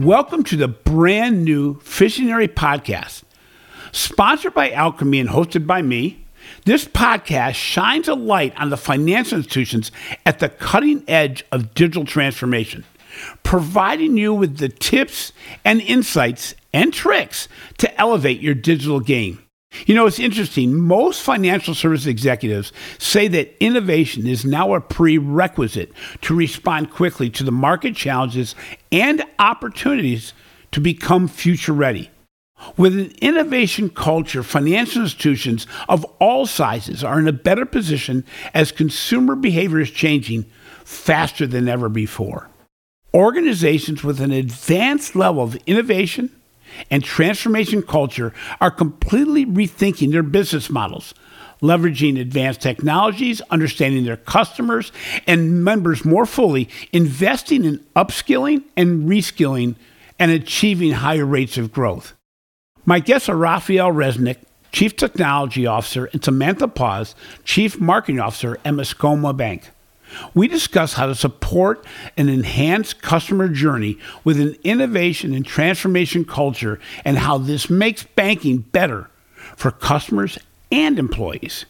Welcome to the brand new Visionary Podcast. Sponsored by Alchemy and hosted by me, this podcast shines a light on the financial institutions at the cutting edge of digital transformation, providing you with the tips and insights and tricks to elevate your digital game. You know, it's interesting. Most financial service executives say that innovation is now a prerequisite to respond quickly to the market challenges and opportunities to become future ready. With an innovation culture, financial institutions of all sizes are in a better position as consumer behavior is changing faster than ever before. Organizations with an advanced level of innovation and transformation culture are completely rethinking their business models, leveraging advanced technologies, understanding their customers and members more fully, investing in upskilling and reskilling, and achieving higher rates of growth. My guests are Raphael Resnick, Chief Technology Officer, and Samantha Paz, Chief Marketing Officer at Mascoma Bank. We discuss how to support an enhanced customer journey with an innovation and transformation culture and how this makes banking better for customers and employees.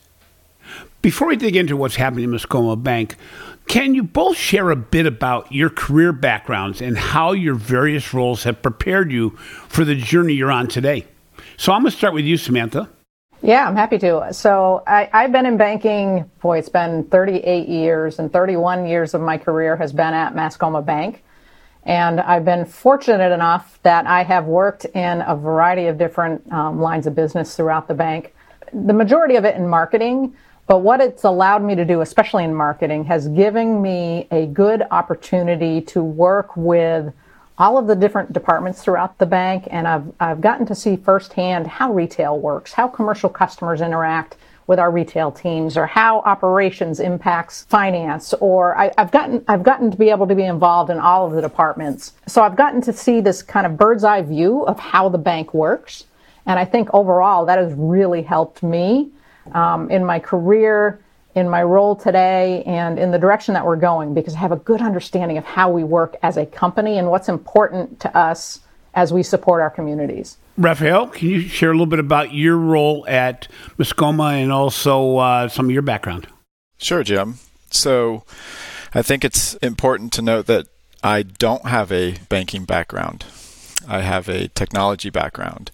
Before we dig into what's happening at Mascoma Bank, can you both share a bit about your career backgrounds and how your various roles have prepared you for the journey you're on today? So I'm going to start with you, Samantha. Yeah, I'm happy to. So I've been in banking, it's been 38 years, and 31 years of my career has been at Mascoma Bank. And I've been fortunate enough that I have worked in a variety of different lines of business throughout the bank. The majority of it in marketing, but what it's allowed me to do, especially in marketing, has given me a good opportunity to work with all of the different departments throughout the bank, and I've gotten to see firsthand how retail works, how commercial customers interact with our retail teams, or how operations impacts finance, or I've gotten to be able to be involved in all of the departments. So I've gotten to see this kind of bird's eye view of how the bank works, and I think overall that has really helped me in my career, in my role today, and in the direction that we're going, because I have a good understanding of how we work as a company and what's important to us as we support our communities. Raphael, can you share a little bit about your role at Mascoma and also some of your background? Sure, Jim. So I think it's important to note that I don't have a banking background. I have a technology background.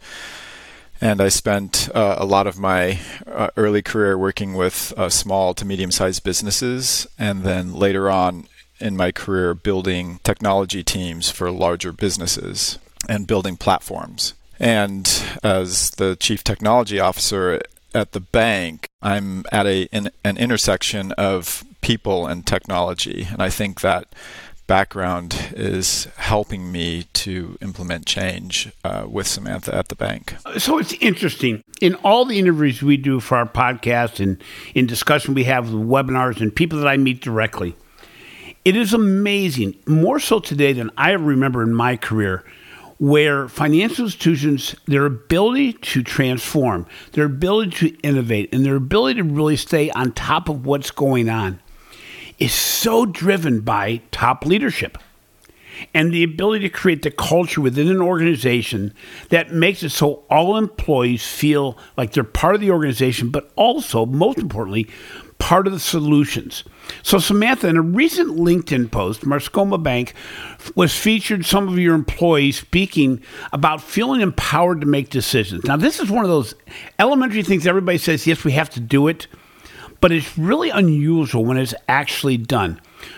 And I spent a lot of my early career working with small to medium-sized businesses, and then later on in my career building technology teams for larger businesses and building platforms. And as the Chief Technology Officer at the bank, I'm at an intersection of people and technology, and I think that background is helping me to implement change with Samantha at the bank. So it's interesting. In all the interviews we do for our podcast and in discussion we have with webinars and people that I meet directly, it is amazing, more so today than I ever remember in my career, where financial institutions, their ability to transform, their ability to innovate, and their ability to really stay on top of what's going on is so driven by top leadership and the ability to create the culture within an organization that makes it so all employees feel like they're part of the organization, but also, most importantly, part of the solutions. So Samantha, in a recent LinkedIn post, Mascoma Bank was featured some of your employees speaking about feeling empowered to make decisions. Now, this is one of those elementary things everybody says, yes, we have to do it, but it's really unusual when it's actually done.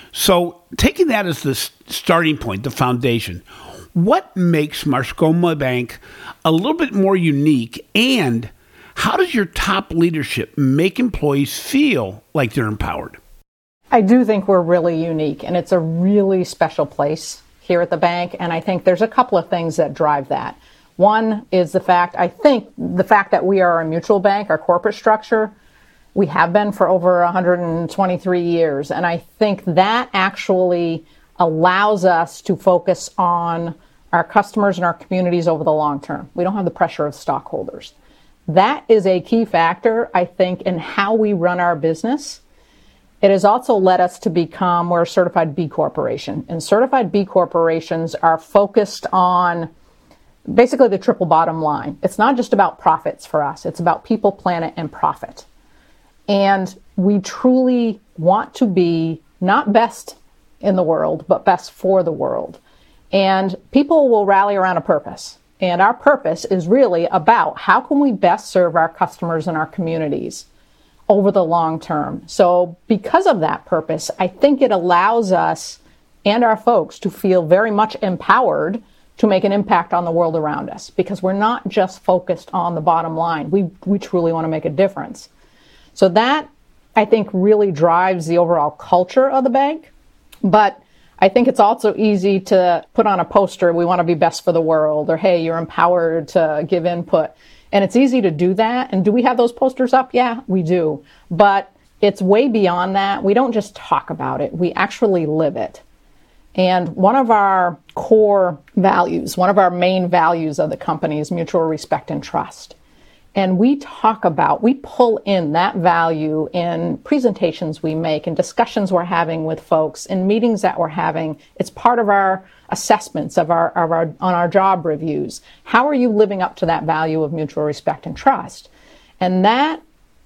So taking that as the starting point, the foundation, what makes Mascoma Bank a little bit more unique, and how does your top leadership make employees feel like they're empowered? I do think we're really unique, and it's a really special place here at the bank, and I think there's a couple of things that drive that. One is the fact that we are a mutual bank, our corporate structure. We have been for over 123 years. And I think that actually allows us to focus on our customers and our communities over the long term. We don't have the pressure of stockholders. That is a key factor, I think, in how we run our business. It has also led us to become, we're a certified B Corporation. And certified B Corporations are focused on basically the triple bottom line. It's not just about profits for us. It's about people, planet, and profit. And we truly want to be not best in the world, but best for the world. And people will rally around a purpose. And our purpose is really about how can we best serve our customers and our communities over the long term. So because of that purpose, I think it allows us and our folks to feel very much empowered to make an impact on the world around us, because we're not just focused on the bottom line. We truly want to make a difference. So that, I think, really drives the overall culture of the bank. But I think it's also easy to put on a poster, we want to be best for the world, or hey, you're empowered to give input. And it's easy to do that. And do we have those posters up? Yeah, we do. But it's way beyond that. We don't just talk about it. We actually live it. And one of our core values, one of our main values of the company is mutual respect and trust. And we pull in that value in presentations we make, in discussions we're having with folks, in meetings that we're having. It's part of our assessments on our job reviews. How are you living up to that value of mutual respect and trust? And that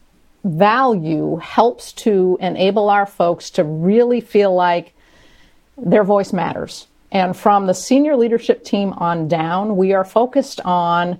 value helps to enable our folks to really feel like their voice matters. And from the senior leadership team on down, we are focused on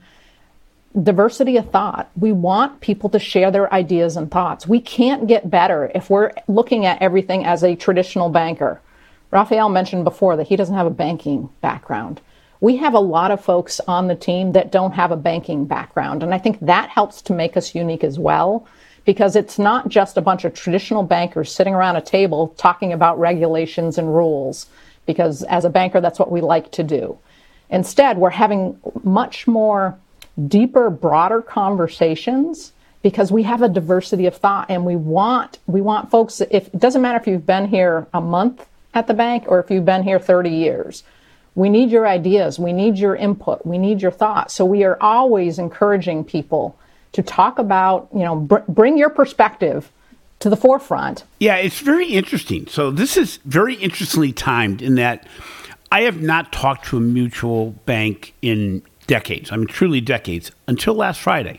diversity of thought. We want people to share their ideas and thoughts. We can't get better if we're looking at everything as a traditional banker. Raphael mentioned before that he doesn't have a banking background. We have a lot of folks on the team that don't have a banking background. And I think that helps to make us unique as well, because it's not just a bunch of traditional bankers sitting around a table talking about regulations and rules, because as a banker, that's what we like to do. Instead, we're having much more deeper, broader conversations because we have a diversity of thought, and we want folks, it doesn't matter if you've been here a month at the bank or if you've been here 30 years. We need your ideas. We need your input. We need your thoughts. So we are always encouraging people to talk about, bring your perspective to the forefront. Yeah, it's very interesting. So this is very interestingly timed in that I have not talked to a mutual bank in decades. I mean, truly decades, until last Friday.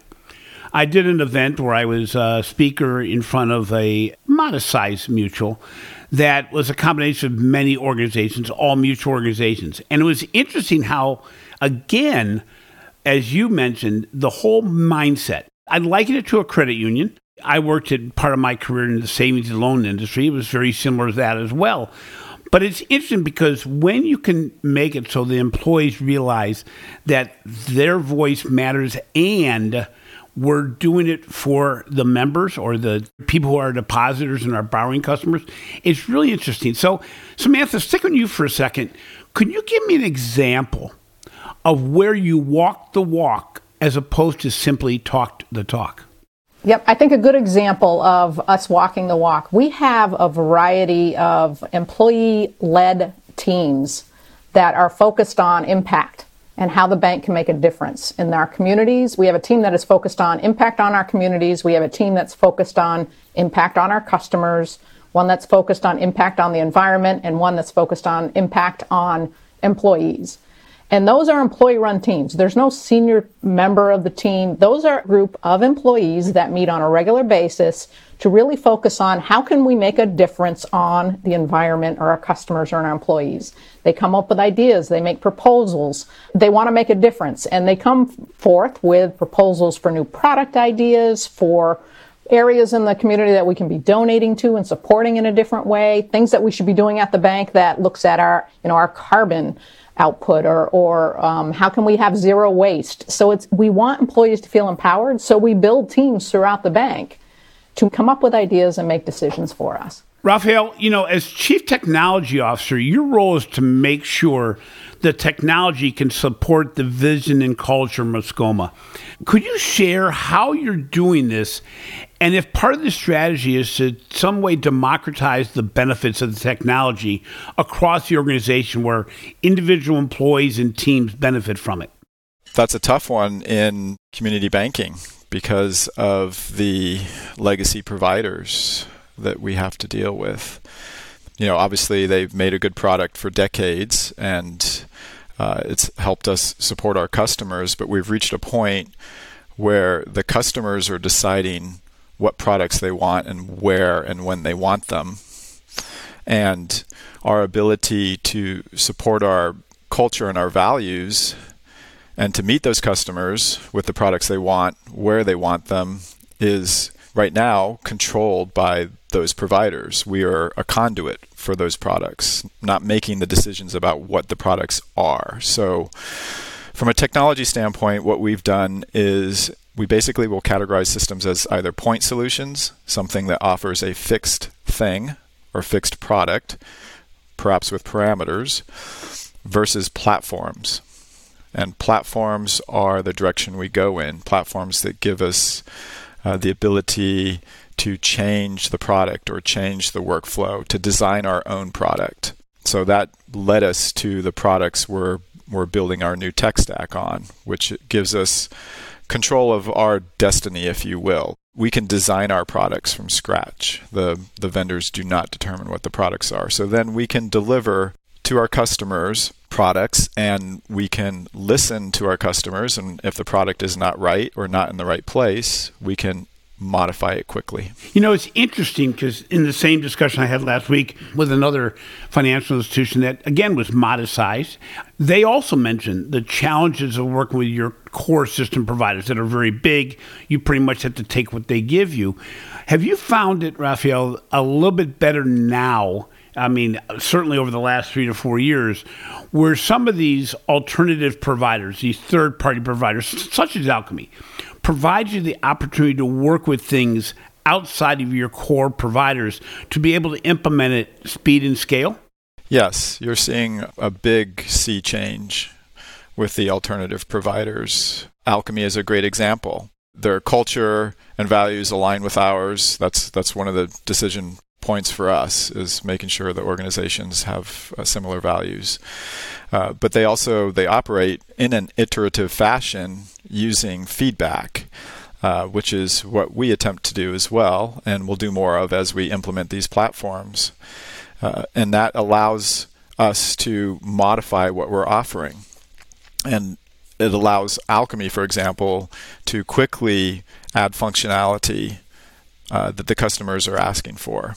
I did an event where I was a speaker in front of a modest-sized mutual that was a combination of many organizations, all mutual organizations. And it was interesting how, again, as you mentioned, the whole mindset. I liken it to a credit union. I worked at part of my career in the savings and loan industry. It was very similar to that as well. But it's interesting because when you can make it so the employees realize that their voice matters and we're doing it for the members or the people who are depositors and our borrowing customers, it's really interesting. So Samantha, stick with you for a second. Could you give me an example of where you walk the walk as opposed to simply talk the talk? Yep, I think a good example of us walking the walk, we have a variety of employee-led teams that are focused on impact and how the bank can make a difference in our communities. We have a team that is focused on impact on our communities. We have a team that's focused on impact on our customers, one that's focused on impact on the environment, and one that's focused on impact on employees. And those are employee-run teams. There's no senior member of the team. Those are a group of employees that meet on a regular basis to really focus on how can we make a difference on the environment or our customers or our employees. They come up with ideas. They make proposals. They want to make a difference. And they come forth with proposals for new product ideas, for areas in the community that we can be donating to and supporting in a different way, things that we should be doing at the bank that looks at our carbon output or how can we have zero waste. So we want employees to feel empowered. So we build teams throughout the bank to come up with ideas and make decisions for us. Raphael, as Chief Technology Officer, your role is to make sure the technology can support the vision and culture of Mascoma. Could you share how you're doing this, and if part of the strategy is to some way democratize the benefits of the technology across the organization where individual employees and teams benefit from it? That's a tough one in community banking because of the legacy providers that we have to deal with. Obviously they've made a good product for decades, and it's helped us support our customers, but we've reached a point where the customers are deciding what products they want and where and when they want them. And our ability to support our culture and our values and to meet those customers with the products they want, where they want them, is right now controlled by those providers. We are a conduit for those products, not making the decisions about what the products are. So from a technology standpoint, what we've done is we basically will categorize systems as either point solutions, something that offers a fixed thing or fixed product, perhaps with parameters, versus platforms. And platforms are the direction we go in, platforms that give us the ability to change the product or change the workflow, to design our own product. So that led us to the products we're building our new tech stack on, which gives us control of our destiny, if you will. We can design our products from scratch. The vendors do not determine what the products are. So then we can deliver to our customers products, and we can listen to our customers, and if the product is not right or not in the right place, we can modify it quickly. It's interesting because in the same discussion I had last week with another financial institution that, again, was modest-sized, they also mentioned the challenges of working with your core system providers that are very big. You pretty much have to take what they give you. Have you found it, Raphael, a little bit better now? I mean, certainly over the last 3 to 4 years, where some of these alternative providers, these third-party providers, such as Alkami, provide you the opportunity to work with things outside of your core providers to be able to implement it speed and scale? Yes, you're seeing a big sea change with the alternative providers. Alkami is a great example. Their culture and values align with ours. That's one of the decision points for us, is making sure that organizations have similar values. But they operate in an iterative fashion using feedback, which is what we attempt to do as well, and we'll do more of as we implement these platforms. And that allows us to modify what we're offering. And it allows Alkami, for example, to quickly add functionality that the customers are asking for.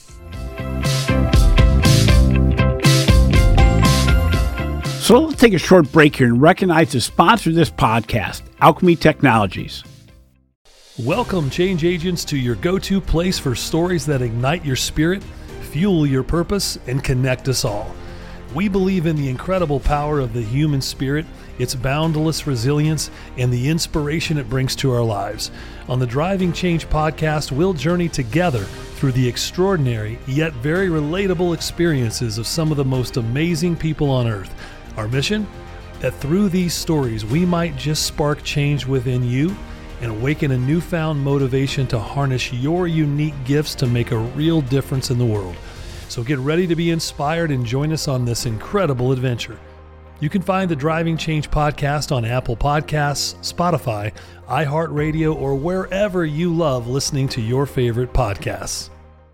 So let's take a short break here and recognize the sponsor of this podcast, Alkami Technologies. Welcome, change agents, to your go-to place for stories that ignite your spirit, fuel your purpose, and connect us all. We believe in the incredible power of the human spirit, its boundless resilience, and the inspiration it brings to our lives. On the Driving Change podcast, we'll journey together through the extraordinary yet very relatable experiences of some of the most amazing people on earth. Our mission? That through these stories, we might just spark change within you and awaken a newfound motivation to harness your unique gifts to make a real difference in the world. So get ready to be inspired and join us on this incredible adventure. You can find the Driving Change podcast on Apple Podcasts, Spotify, iHeartRadio, or wherever you love listening to your favorite podcasts.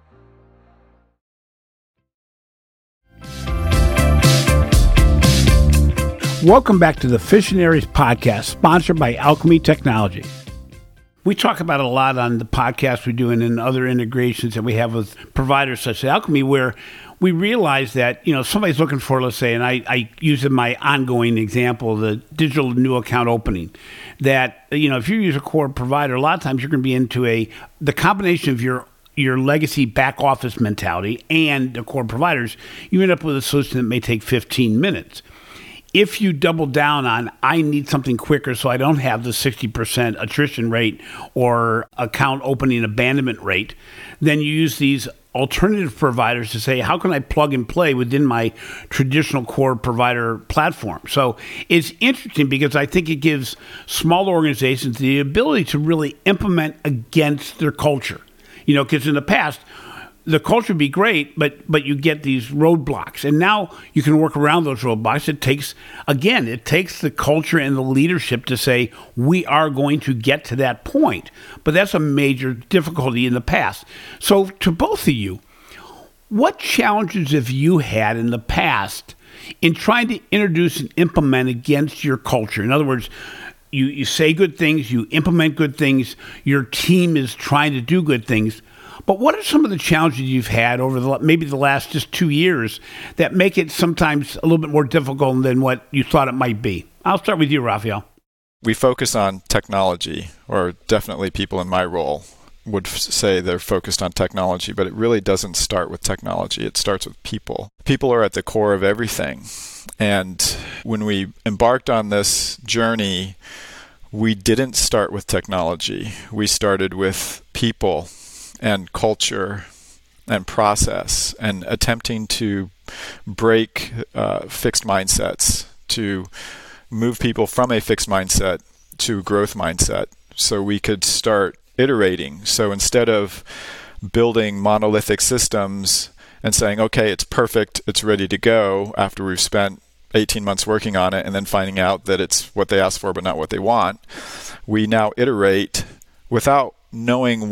Welcome back to the Fissionaries podcast, sponsored by Alkami Technology. We talk about it a lot on the podcast we do and in other integrations that we have with providers such as Alkami, where we realize that, somebody's looking for, let's say, and I use in my ongoing example, the digital new account opening, that, if you use a core provider, a lot of times you're going to be into the combination of your legacy back office mentality and the core providers, you end up with a solution that may take 15 minutes. If you double down on, I need something quicker so I don't have the 60% attrition rate or account opening abandonment rate, then you use these alternative providers to say, how can I plug and play within my traditional core provider platform? So it's interesting because I think it gives small organizations the ability to really implement against their culture. Because in the past, the culture would be great, but you get these roadblocks. And now you can work around those roadblocks. It takes the culture and the leadership to say, we are going to get to that point. But that's a major difficulty in the past. So to both of you, what challenges have you had in the past in trying to introduce and implement against your culture? In other words, you say good things, you implement good things, your team is trying to do good things. But what are some of the challenges you've had over maybe the last just 2 years that make it sometimes a little bit more difficult than what you thought it might be? I'll start with you, Raphael. We focus on technology, or definitely people in my role would say they're focused on technology, but it really doesn't start with technology. It starts with people. People are at the core of everything. And when we embarked on this journey, we didn't start with technology. We started with people and culture and process, and attempting to break fixed mindsets, to move people from a fixed mindset to a growth mindset so we could start iterating. So instead of building monolithic systems and saying, okay, it's perfect, it's ready to go, after we've spent 18 months working on it and then finding out that it's what they asked for but not what they want, we now iterate without knowing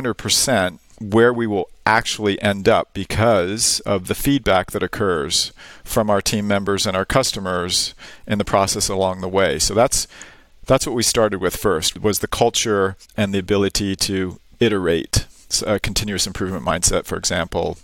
100% where we will actually end up because of the feedback that occurs from our team members and our customers in the process along the way. So that's what we started with first, was the culture and the ability to iterate, a continuous improvement mindset, for example,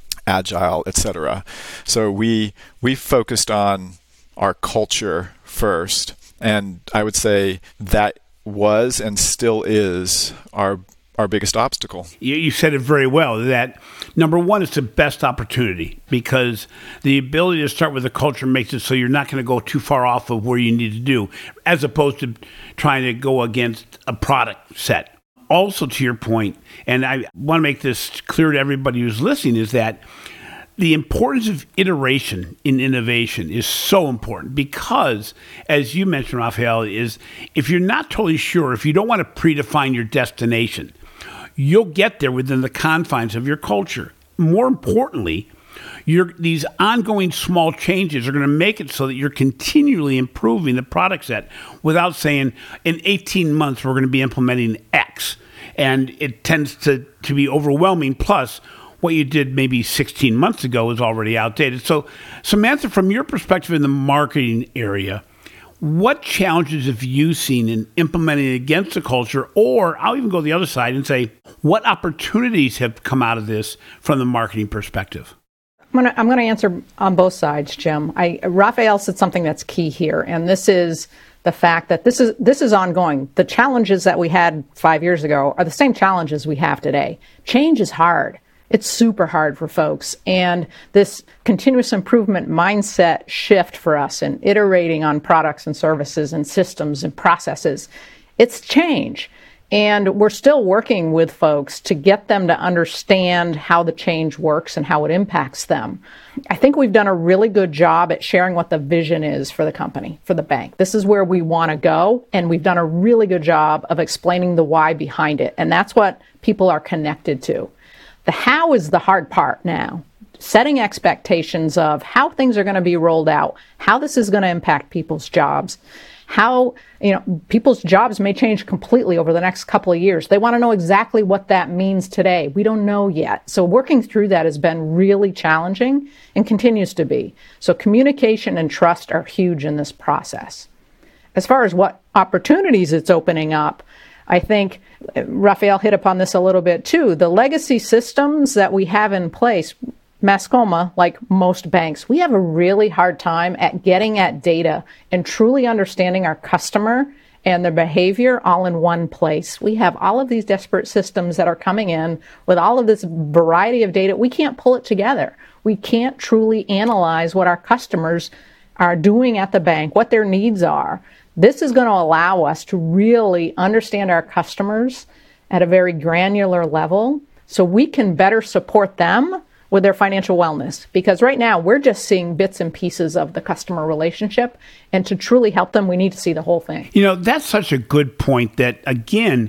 agile, etc. So we focused on our culture first, and I would say that was and still is our biggest obstacle. You said it very well, that number one is the best opportunity, because the ability to start with the culture makes it so you're not going to go too far off of where you need to do, as opposed to trying to go against a product set. Also, to your point, and I want to make this clear to everybody who's listening, is that the importance of iteration in innovation is so important, because, as you mentioned, Raphael, is if you're not totally sure, if you don't want to predefine your destination, you'll get there within the confines of your culture. More importantly, these ongoing small changes are going to make it so that you're continually improving the product set without saying, in 18 months, we're going to be implementing X. And it tends to be overwhelming. Plus, what you did maybe 16 months ago is already outdated. So, Samantha, from your perspective in the marketing area, what challenges have you seen in implementing against the culture? Or I'll even go the other side and say, what opportunities have come out of this from the marketing perspective? I'm going to answer on both sides, Jim. Raphael said something that's key here, and this is the fact that this is ongoing. The challenges that we had 5 years ago are the same challenges we have today. Change is hard. It's super hard for folks. And this continuous improvement mindset shift for us and iterating on products and services and systems and processes, it's change. And we're still working with folks to get them to understand how the change works and how it impacts them. I think we've done a really good job at sharing what the vision is for the company, for the bank. This is where we want to go, and we've done a really good job of explaining the why behind it. And that's what people are connected to. The how is the hard part now. Setting expectations of how things are going to be rolled out, how this is going to impact people's jobs, how, people's jobs may change completely over the next couple of years. They want to know exactly what that means today. We don't know yet. So working through that has been really challenging and continues to be. So communication and trust are huge in this process. As far as what opportunities it's opening up, I think Raphael hit upon this a little bit too. The legacy systems that we have in place, Mascoma, like most banks, we have a really hard time at getting at data and truly understanding our customer and their behavior all in one place. We have all of these disparate systems that are coming in with all of this variety of data. We can't pull it together. We can't truly analyze what our customers are doing at the bank, what their needs are. This is going to allow us to really understand our customers at a very granular level so we can better support them with their financial wellness. Because right now we're just seeing bits and pieces of the customer relationship, and to truly help them, we need to see the whole thing. That's such a good point that, again,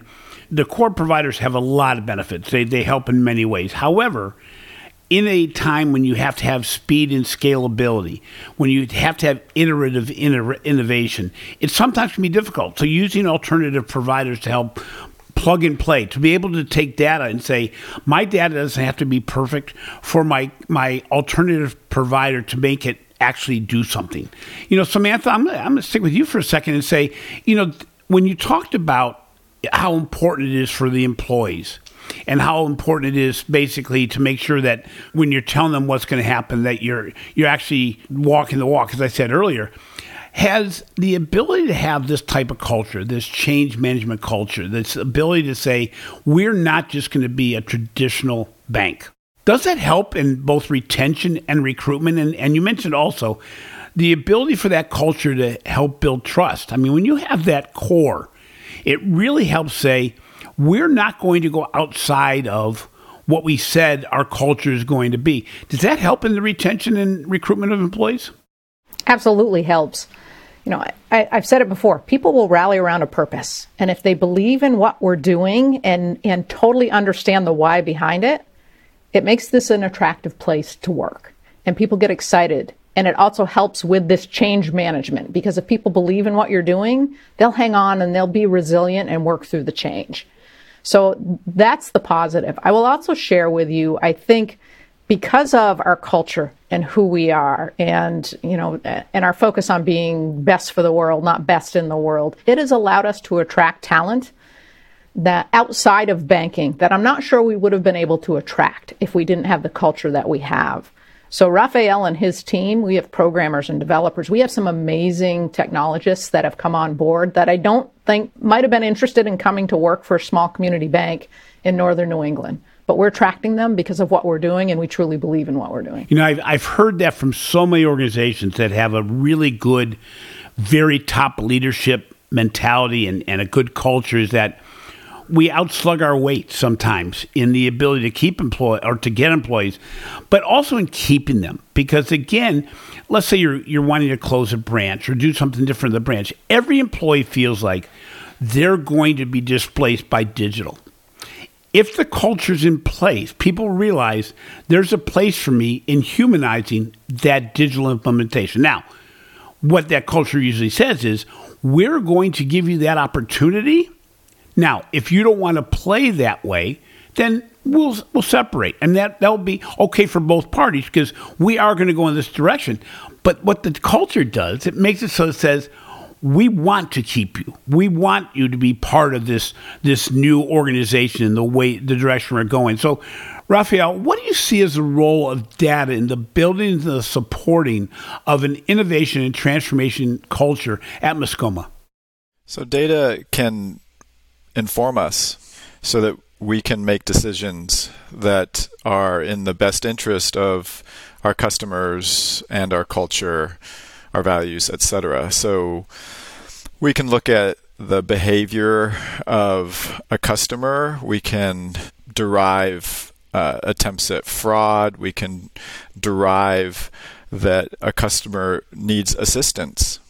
the core providers have a lot of benefits. They help in many ways. However, in a time when you have to have speed and scalability, when you have to have iterative innovation, it sometimes can be difficult. So using alternative providers to help plug and play, to be able to take data and say, my data doesn't have to be perfect for my alternative provider to make it actually do something. Samantha, I'm going to stick with you for a second and say, when you talked about how important it is for the employees and how important it is basically to make sure that when you're telling them what's going to happen, that you're actually walking the walk, as I said earlier, has the ability to have this type of culture, this change management culture, this ability to say, we're not just going to be a traditional bank. Does that help in both retention and recruitment? And you mentioned also the ability for that culture to help build trust. I mean, when you have that core, it really helps say, we're not going to go outside of what we said our culture is going to be. Does that help in the retention and recruitment of employees? Absolutely helps. I've said it before, people will rally around a purpose. And if they believe in what we're doing and totally understand the why behind it, it makes this an attractive place to work. And people get excited. And it also helps with this change management, because if people believe in what you're doing, they'll hang on and they'll be resilient and work through the change. So that's the positive. I will also share with you, I think, because of our culture and who we are and our focus on being best for the world, not best in the world, it has allowed us to attract talent that outside of banking that I'm not sure we would have been able to attract if we didn't have the culture that we have. So Raphael and his team, we have programmers and developers. We have some amazing technologists that have come on board that I don't think might have been interested in coming to work for a small community bank in northern New England. But we're attracting them because of what we're doing, and we truly believe in what we're doing. I've heard that from so many organizations that have a really good, very top leadership mentality and a good culture, is that we outslug our weight sometimes in the ability to keep to get employees, but also in keeping them. Because again, let's say you're wanting to close a branch or do something different in the branch. Every employee feels like they're going to be displaced by digital. If the culture's in place, people realize there's a place for me in humanizing that digital implementation. Now, what that culture usually says is, we're going to give you that opportunity. Now, if you don't want to play that way, then we'll separate. And that'll be okay for both parties, because we are going to go in this direction. But what the culture does, it makes it so it says, we want to keep you. We want you to be part of this new organization and the direction we're going. So, Raphael, what do you see as the role of data in the building and the supporting of an innovation and transformation culture at Mascoma? So data can inform us so that we can make decisions that are in the best interest of our customers and our culture, our values, etc. So we can look at the behavior of a customer. We can derive attempts at fraud. We can derive that a customer needs assistance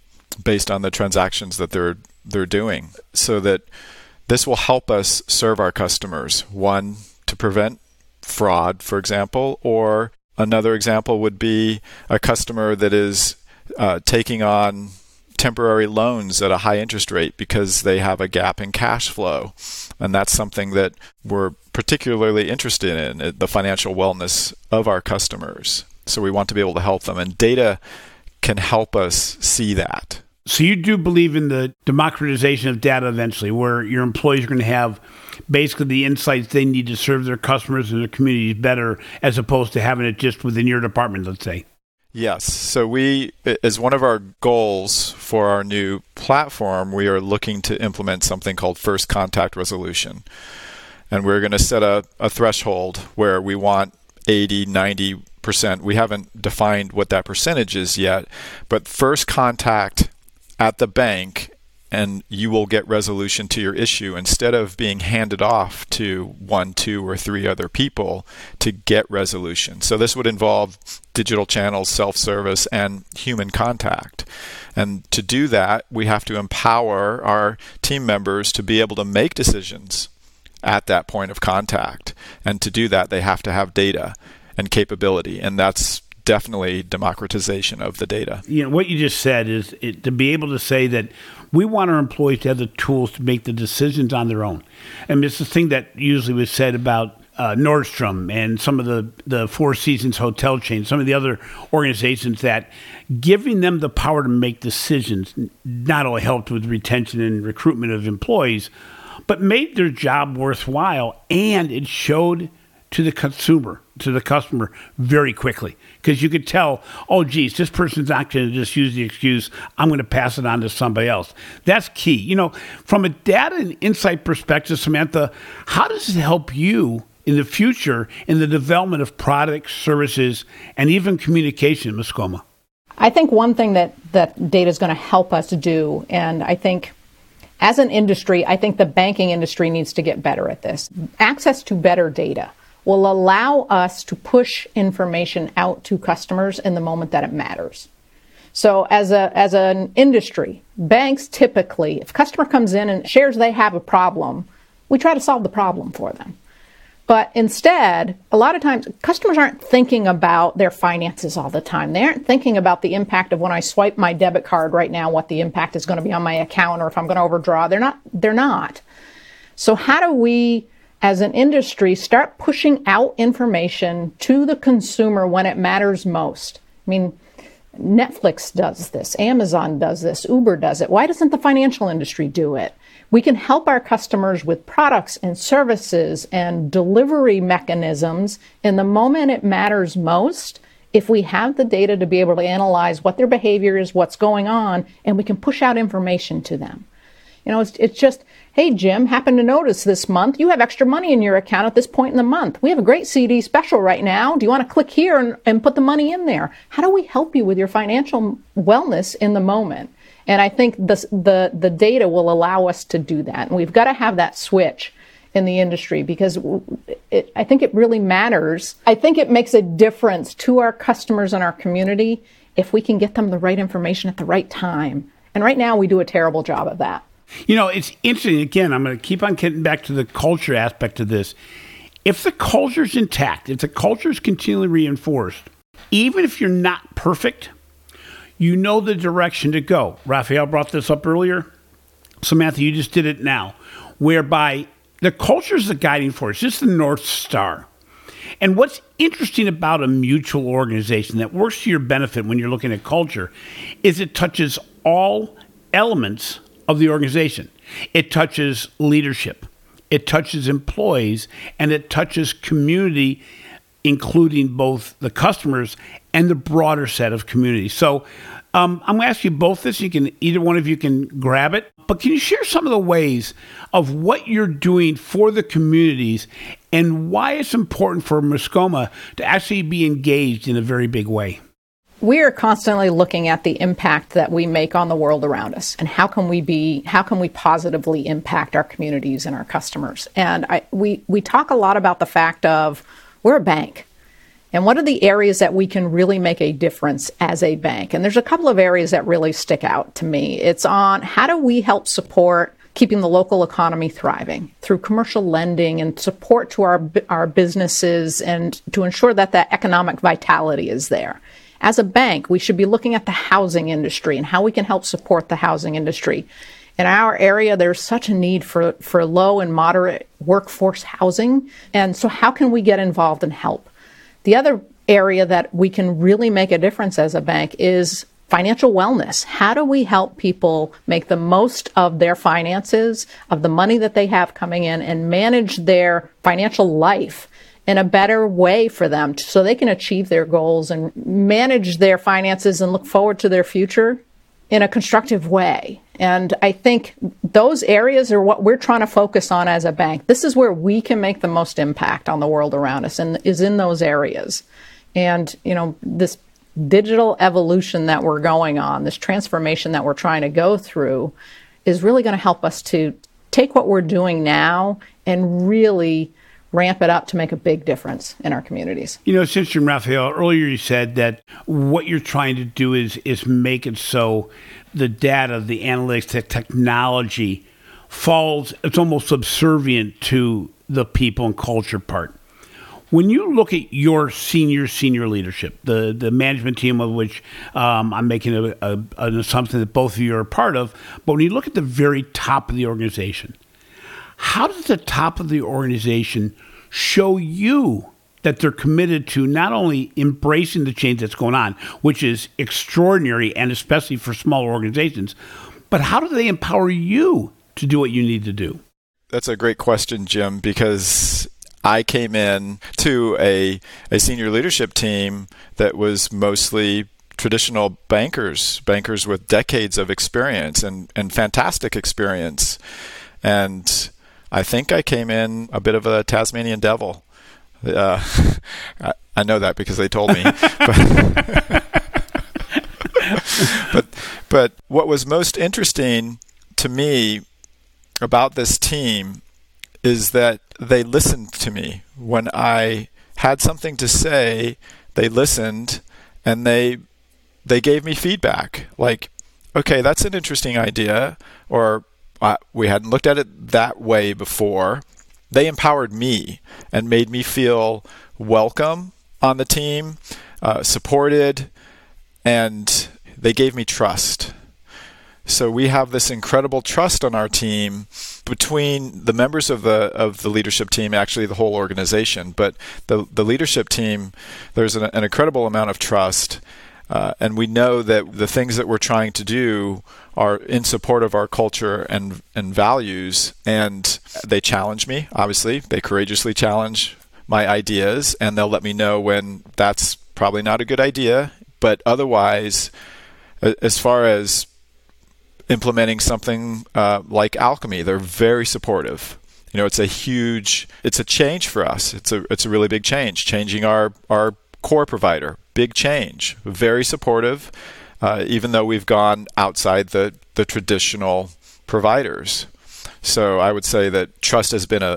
based on the transactions that they're doing, so that this will help us serve our customers. One, to prevent fraud, for example, or another example would be a customer that is taking on temporary loans at a high interest rate because they have a gap in cash flow. And that's something that we're particularly interested in, the financial wellness of our customers. So we want to be able to help them. And data can help us see that. So you do believe in the democratization of data eventually, where your employees are going to have basically the insights they need to serve their customers and their communities better, as opposed to having it just within your department, let's say. Yes. So we, as one of our goals for our new platform, we are looking to implement something called first contact resolution. And we're going to set a threshold where we want 80, 90%. We haven't defined what that percentage is yet, but first contact at the bank and you will get resolution to your issue instead of being handed off to 1, 2, or 3 other people to get resolution. So this would involve digital channels, self-service, and human contact. And to do that, we have to empower our team members to be able to make decisions at that point of contact. And to do that, they have to have data and capability. And that's definitely democratization of the data. You know, what you just said is to be able to say that we want our employees to have the tools to make the decisions on their own. And it's the thing that usually was said about Nordstrom and some of the Four Seasons hotel chains, some of the other organizations, that giving them the power to make decisions not only helped with retention and recruitment of employees, but made their job worthwhile, and it showed to the customer very quickly, because you could tell, oh, geez, this person's not going to just use the excuse, I'm going to pass it on to somebody else. That's key. You know, from a data and insight perspective, Samantha, how does it help you in the future in the development of products, services, and even communication in Mascoma? I think one thing that data is going to help us do, and I think as an industry, I think the banking industry needs to get better at this. Access to better data will allow us to push information out to customers in the moment that it matters. So as an industry, banks typically, if a customer comes in and shares they have a problem, we try to solve the problem for them. But instead, a lot of times, customers aren't thinking about their finances all the time. They aren't thinking about the impact of when I swipe my debit card right now, what the impact is going to be on my account, or if I'm going to overdraw. They're not. So how do we, as an industry, start pushing out information to the consumer when it matters most? I mean, Netflix does this, Amazon does this, Uber does it. Why doesn't the financial industry do it? We can help our customers with products and services and delivery mechanisms in the moment it matters most, if we have the data to be able to analyze what their behavior is, what's going on, and we can push out information to them. You know, it's just, hey, Jim, happen to notice this month you have extra money in your account at this point in the month. We have a great CD special right now. Do you want to click here and put the money in there? How do we help you with your financial wellness in the moment? And I think the data will allow us to do that. And we've got to have that switch in the industry, because I think it really matters. I think it makes a difference to our customers and our community if we can get them the right information at the right time. And right now we do a terrible job of that. You know, it's interesting. Again, I'm going to keep on getting back to the culture aspect of this. If the culture's intact, if the culture is continually reinforced, even if you're not perfect, you know the direction to go. Raphael brought this up earlier. Samantha, you just did it now, whereby the culture is the guiding force, just the North Star. And what's interesting about a mutual organization that works to your benefit when you're looking at culture is it touches all elements of the organization. It touches leadership, it touches employees, and it touches community, including both the customers and the broader set of communities. So I'm going to ask you both this. Either one of you can grab it. But can you share some of the ways of what you're doing for the communities and why it's important for Mascoma to actually be engaged in a very big way? We are constantly looking at the impact that we make on the world around us, and how can we positively impact our communities and our customers. And we talk a lot about the fact of we're a bank, and what are the areas that we can really make a difference as a bank? And there's a couple of areas that really stick out to me. It's on how do we help support keeping the local economy thriving through commercial lending and support to our businesses, and to ensure that that economic vitality is there. As a bank, we should be looking at the housing industry and how we can help support the housing industry. In our area, there's such a need for low and moderate workforce housing. And so how can we get involved and help? The other area that we can really make a difference as a bank is financial wellness. How do we help people make the most of their finances, of the money that they have coming in, and manage their financial life in a better way for them so they can achieve their goals and manage their finances and look forward to their future in a constructive way? And I think those areas are what we're trying to focus on as a bank. This is where we can make the most impact on the world around us, and is in those areas. And, you know, this digital evolution that we're going on, this transformation that we're trying to go through, is really going to help us to take what we're doing now and really ramp it up to make a big difference in our communities. You know, it's interesting, Raphael, earlier you said that what you're trying to do is make it so the data, the analytics, the technology falls, it's almost subservient to the people and culture part. When you look at your senior leadership, the management team of which I'm making an assumption that both of you are a part of, but when you look at the very top of the organization, how does the top of the organization show you that they're committed to not only embracing the change that's going on, which is extraordinary and especially for smaller organizations, but how do they empower you to do what you need to do? That's a great question, Jim, because I came in to a senior leadership team that was mostly traditional bankers with decades of experience and fantastic experience. And I think I came in a bit of a Tasmanian devil. I know that because they told me. But what was most interesting to me about this team is that they listened to me. When I had something to say, they listened and they gave me feedback. Like, okay, that's an interesting idea, or we hadn't looked at it that way before. They empowered me and made me feel welcome on the team, supported, and they gave me trust. So we have this incredible trust on our team between the members of the leadership team, actually the whole organization. But the leadership team, there's an incredible amount of trust. And we know that the things that we're trying to do are in support of our culture and values. And they challenge me, obviously. They courageously challenge my ideas, and they'll let me know when that's probably not a good idea. But otherwise, as far as implementing something like Alchemy, they're very supportive. You know, it's a change for us. It's a really big change, changing our core provider. Big change, very supportive, even though we've gone outside the traditional providers. So I would say that trust has been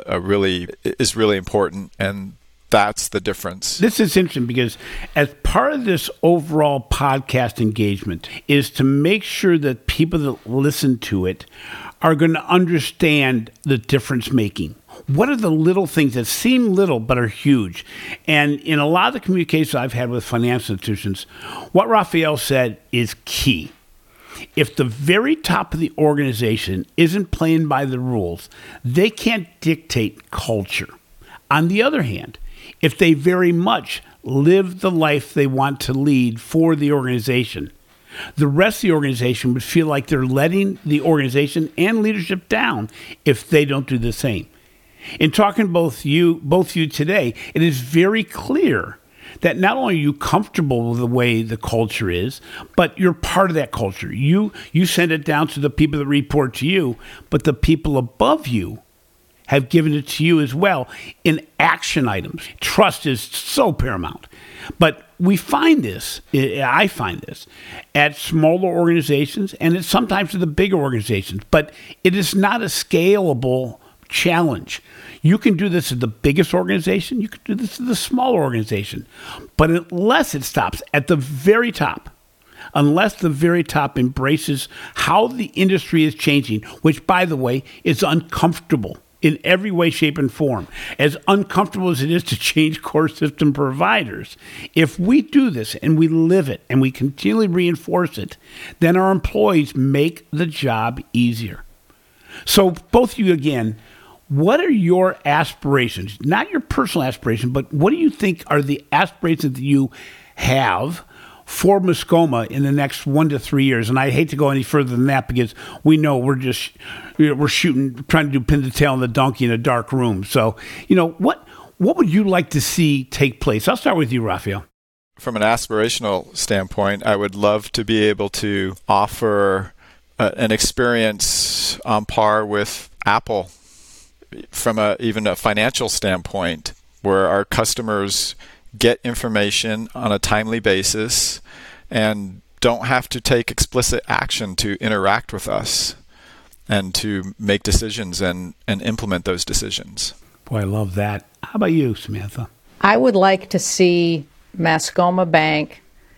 is really important, and that's the difference. This is interesting because as part of this overall podcast engagement is to make sure that people that listen to it are going to understand the difference making. What are the little things that seem little but are huge? And in a lot of the communications I've had with financial institutions, what Raphael said is key. If the very top of the organization isn't playing by the rules, they can't dictate culture. On the other hand, if they very much live the life they want to lead for the organization, the rest of the organization would feel like they're letting the organization and leadership down if they don't do the same. In talking to both you today, it is very clear that not only are you comfortable with the way the culture is, but you're part of that culture. You send it down to the people that report to you, but the people above you have given it to you as well in action items. Trust is so paramount. But I find this at smaller organizations, and it's sometimes at the bigger organizations, but it is not a scalable challenge. You can do this at the biggest organization, you can do this at the smaller organization, but unless it stops at the very top, unless the very top embraces how the industry is changing, which, by the way, is uncomfortable in every way, shape, and form, as uncomfortable as it is to change core system providers. If we do this and we live it and we continually reinforce it, then our employees make the job easier. So both of you, again, what are your aspirations? Not your personal aspirations, but what do you think are the aspirations that you have for Mascoma in the next 1 to 3 years? And I hate to go any further than that because we know we're shooting, trying to do pin the tail on the donkey in a dark room. So, what would you like to see take place? I'll start with you, Raphael. From an aspirational standpoint, I would love to be able to offer an experience on par with Apple from even a financial standpoint, where our customers get information on a timely basis and don't have to take explicit action to interact with us. and to make decisions and implement those decisions. Boy, I love that. How about you, Samantha? I would like to see Mascoma Bank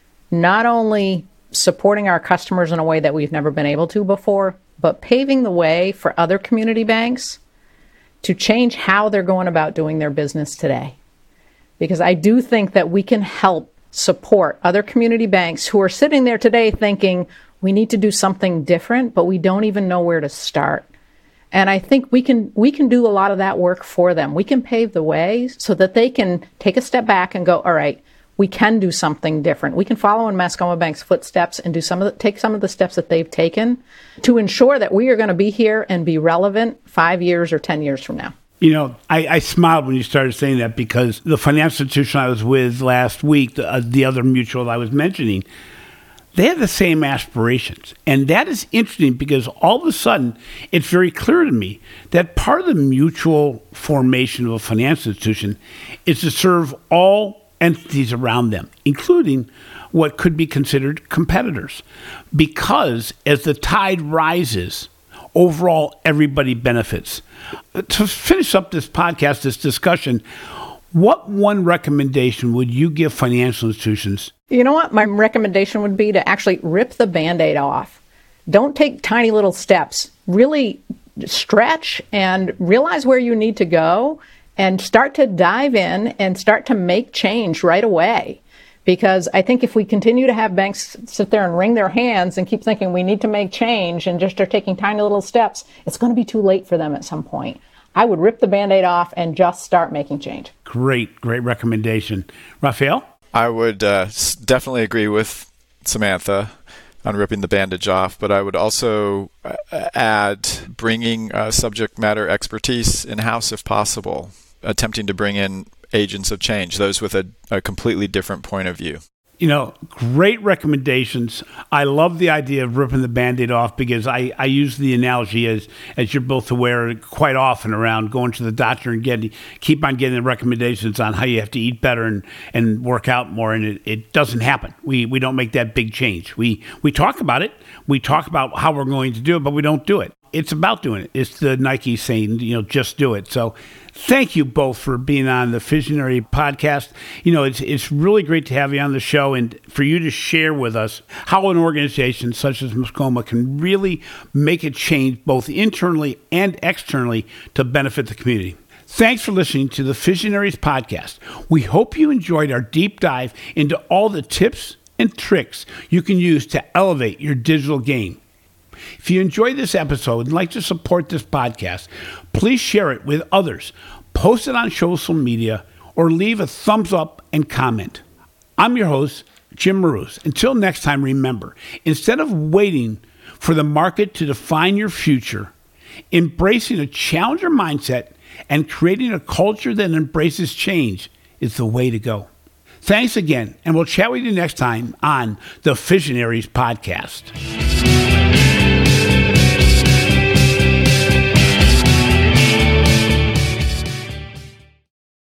not only supporting our customers in a way that we've never been able to before, but paving the way for other community banks to change how they're going about doing their business today. Because I do think that we can help support other community banks who are sitting there today thinking we need to do something different, but we don't even know where to start. And I think we can do a lot of that work for them. We can pave the way so that they can take a step back and go, all right, we can do something different. We can follow in Mascoma Bank's footsteps and take some of the steps that they've taken to ensure that we are going to be here and be relevant 5 years or 10 years from now. You know, I smiled when you started saying that, because the financial institution I was with last week, the other mutual I was mentioning, they have the same aspirations. And that is interesting, because all of a sudden, it's very clear to me that part of the mutual formation of a financial institution is to serve all entities around them, including what could be considered competitors. Because as the tide rises, overall, everybody benefits. To finish up this podcast, this discussion, what one recommendation would you give financial institutions? You know what? My recommendation would be to actually rip the Band-Aid off. Don't take tiny little steps. Really stretch and realize where you need to go and start to dive in and start to make change right away. Because I think if we continue to have banks sit there and wring their hands and keep thinking we need to make change and just start taking tiny little steps, it's going to be too late for them at some point. I would rip the Band-Aid off and just start making change. Great recommendation. Raphael? I would definitely agree with Samantha on ripping the bandage off, but I would also add bringing subject matter expertise in-house if possible, attempting to bring in agents of change, those with a completely different point of view. You know, great recommendations. I love the idea of ripping the Band-Aid off, because I use the analogy, as you're both aware, quite often around going to the doctor and keep on getting the recommendations on how you have to eat better and work out more, and it doesn't happen. We don't make that big change. We talk about it. We talk about how we're going to do it, but we don't do it. It's about doing it. It's the Nike saying, just do it. So thank you both for being on the Visionary Podcast. It's really great to have you on the show and for you to share with us how an organization such as Mascoma can really make a change both internally and externally to benefit the community. Thanks for listening to the Visionaries Podcast. We hope you enjoyed our deep dive into all the tips and tricks you can use to elevate your digital game. If you enjoyed this episode and like to support this podcast, please share it with others, post it on social media, or leave a thumbs up and comment. I'm your host, Jim Marous. Until next time, remember, instead of waiting for the market to define your future, embracing a challenger mindset and creating a culture that embraces change is the way to go. Thanks again, and we'll chat with you next time on the Visionaries Podcast.